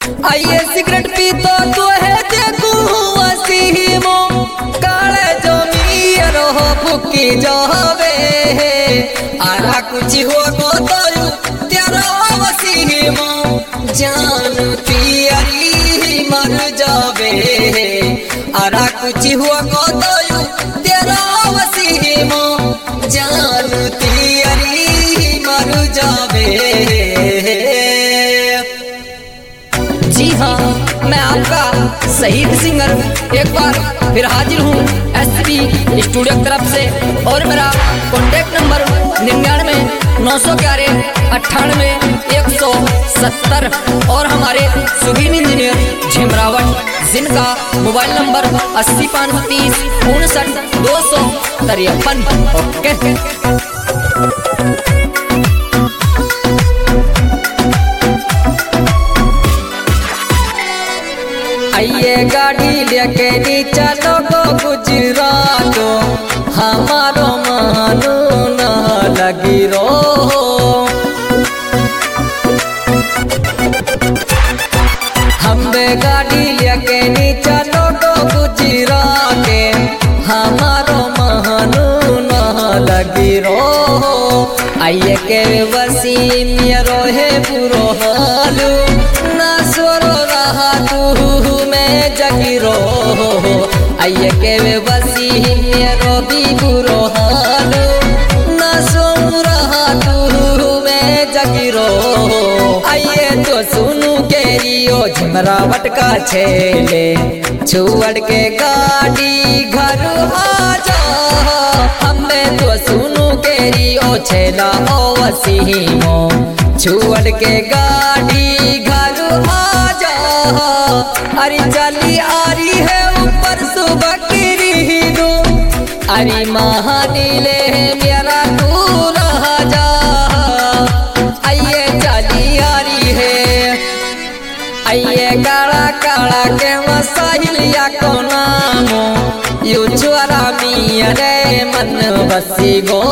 आइए cigarette P तो है देखू वसीमो काले जमी रहो फुकी जावे आरा कुछ हो गो तो तेरा वसीमो जान तियारी मर जावे आरा कुछ हो गो तो तेरा वसीमो जान तियारी मर जावे। जी हाँ, मैं आपका शहीद सिंगर एक बार फिर हाजिर हूँ एसपी स्टूडियो की तरफ से और मेरा कॉन्टैक्ट नंबर 99 और हमारे सुबीन इंजीनियर झिमरावट जिनका मोबाइल नंबर 80 530 59 253। ओके आइए गाड़ी लेके नीचा लोगो गुजरात हमारो मानो न लगी रो हमें गाड़ी लेके नीचा लोगो गुजरात हमारो मानो न लगी रो आइए के वसीम रोहे बुरो हालू ना सोरो रहा तू में जगिरो आइए के वसीम रो भी बुरो हालू ना सो रहा तू में जगिरो आइए तो सुनू के रियो झिमरावट का छेले छुअड़ के गाड़ी घर आ जा हमें तो सुनू के रियो छेला ओ वसीमो छुअड़ के गाड़ी घर आ जा अरे चली आ रही है ऊपर सुबह की दो अरे महानीले मेरा तू रहा जा आइए चली आ रही है आइए काला काला के मसाहिलिया को नामो यू चुरा मिया रे मन बसी गो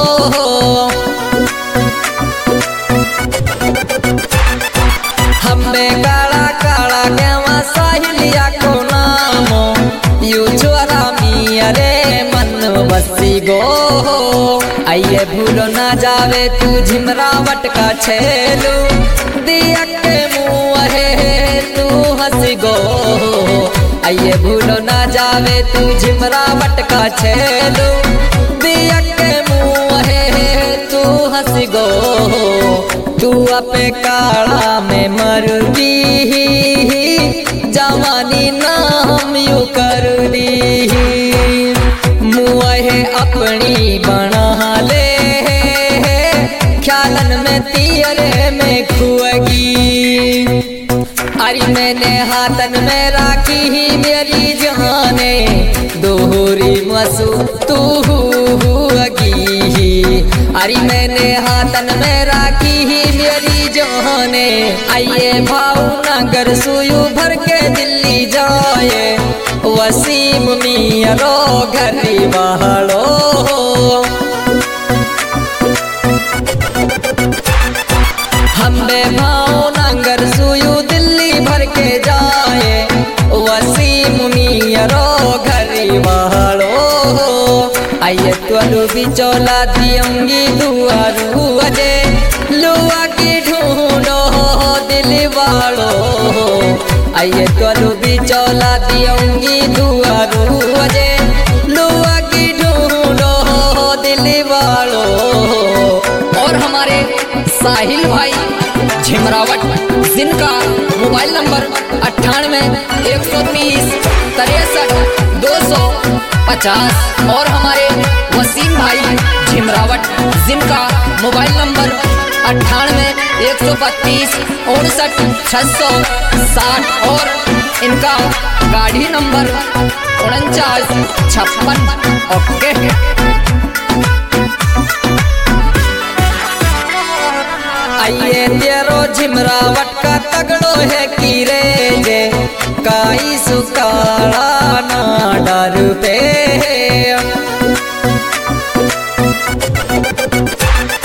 हमें काला काला के मसाहिलिया को नामो यू चुरा मिया रे मन बसी गो आइए भूलो ना जावे तू झिमरावट का छेलू दिया के मुँह है तू हंसी गो आइए भूलो ना जावे तू झिमरावट का छेलू दिया के मुँह है तू हंसी गो तू अपे काला में मर दी जवानी नाम यू कर दी मुँह है अपनी बना ले ख्यालन में तियरे में खुएगी अरे मैंने हाथन में राखी ही मेरी जाने दोहरी मसू तू हुएगी अरे मैंने हाथन में राखी ही मेरी जाने आइए भावनगर सुयू भर के दिल्ली जाए वसीम मिया रो घरी बहाड़ो हमें भावनगर सुयू दिल्ली भर के जाए वसीम मिया रो घरी बहाड़ो आइए तो बिचौला दियंगी दुआरू अजे लुआ की ढूंढो दिल वालो आइए तो बिचौला दियंगी दुआरू अजे लुआ की ढूंढो दिल वालो और हमारे साहिल भाई झिमरावट जिनका मोबाइल नंबर 98 130 63 250 और हमारे वसीम भाई झिमरावट जिनका मोबाइल नंबर 98 132 59 660 और इनका गाड़ी नंबर 49 56। ओके आइए तेरो झिमरावट का तगड़ो है कीरे जे काई सुकाला ना डर पे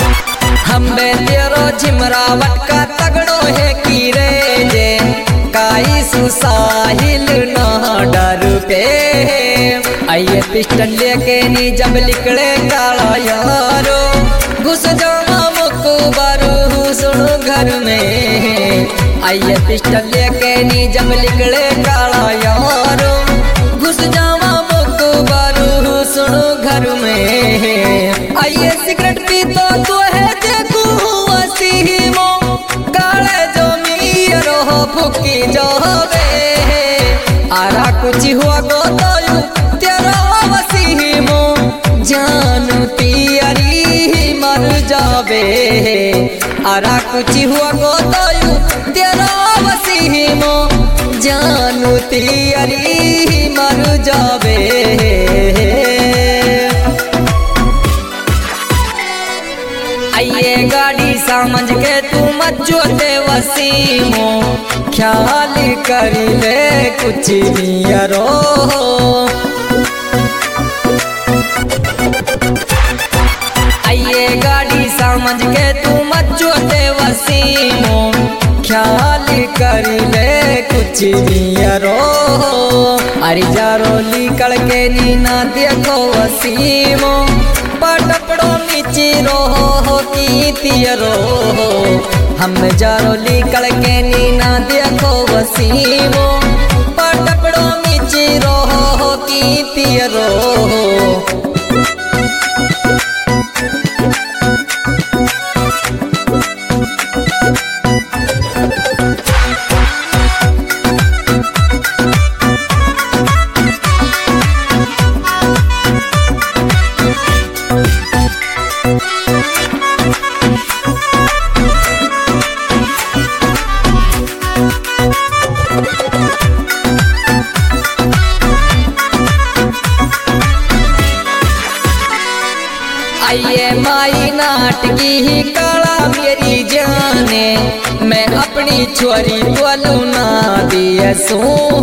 हमें तेरो झिमरावट का तगड़ो है कीरे जे का आई सुसाहिल ना डर पे। आइए पिस्टल लेके नी जब निकले काला यारो, घुस जावा मुकबरू सुनो घर में। आइए पिस्टल लेके नी जब निकले काला यारो, घुस जावा मुकबरू सुनो घर में। आइए सिगरेट पी तो है देखू वसीमो, काले जो मीरो फुकी जावे। आरा कुछ हुआ गो तो तेरा वसीमो, जानू तियारी मर जावे। आरा कुछ हुआ गो तो तेरा वसीमो, जानू तियारी मर जावे। आइए गाड़ी समझ के तू मत जोते वसीमो, ख्याल कर ले कुछ नियरो। आइए गाड़ी समझ के तू मत जोते वसीमो, ख्याल कर ले कुछ नियरो। अरे जारो निकल के नी ना देखो वसीमो, पटपड़ो नीचे रो की तियरो। हम जारो निकल के नी ना देखो वसीमो, पटपड़ो नीचे रो की तियरो। आइए माई नाटकी ही काला मेरी जाने, मैं अपनी छोरी बोलू ना दिए सू।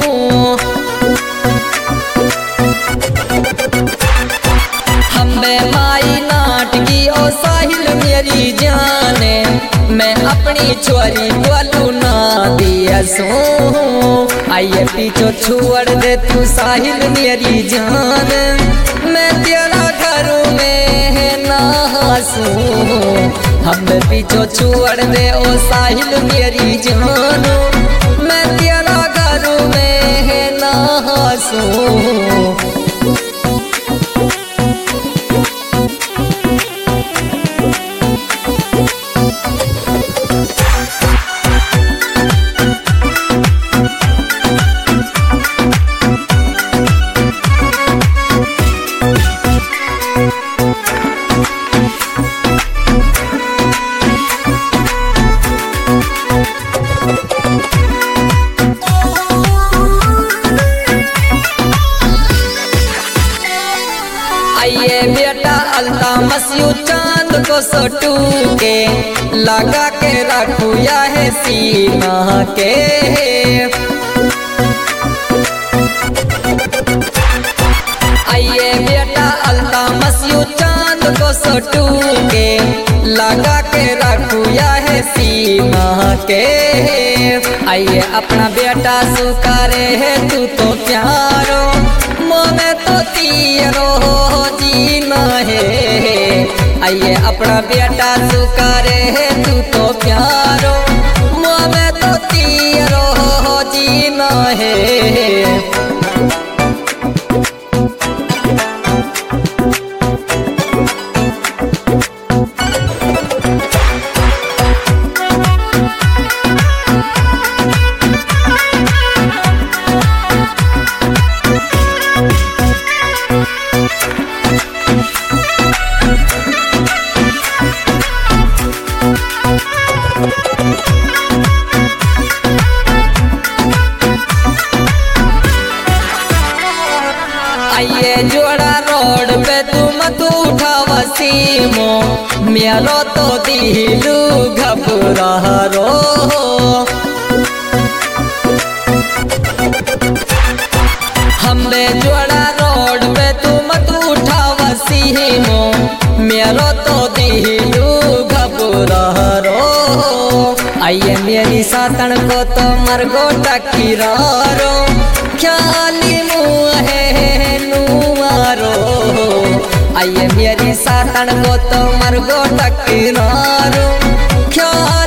हमें माई नाटकी ओ साहिल मेरी जाने, मैं अपनी छोरी बोलू ना दिए सू। आइए पीछो छोड़ दे तू साहिल मेरी जान, मैं तेरा घर में नासू। हम पीछो छोड़ दे ओ साहिल मेरी जानो, मैं तेरा घर में नासू। आइए बेटा अल्तामसियु चांद को सटू के, लगा के रखू या है सीना के। आइए बेटा अल्तामसियु चांद को सटू के, लगा के रखू या है सीना के। आइए अपना बेटा सुकारे है तू तो प्यारो, मोने तो तीरो जीना है। आइए अपना बेटा सुकारे है तू तो प्यारो, मोने तो तीरो जीना है। आइए जोड़ा रोड पे तुम तू उठा वसीमो, मेलो तो दिलू घबरा रो। हमें जोड़ा रोड पे तुम तू उठा वसीमो, मेलो तो दिलू घबरा रो। आइए मेरी सातन को तो मरगो टकीरारो ख्याली मुहे नुआरो आइए मेरी सातन को तो मरगो टकीरारो ख्याल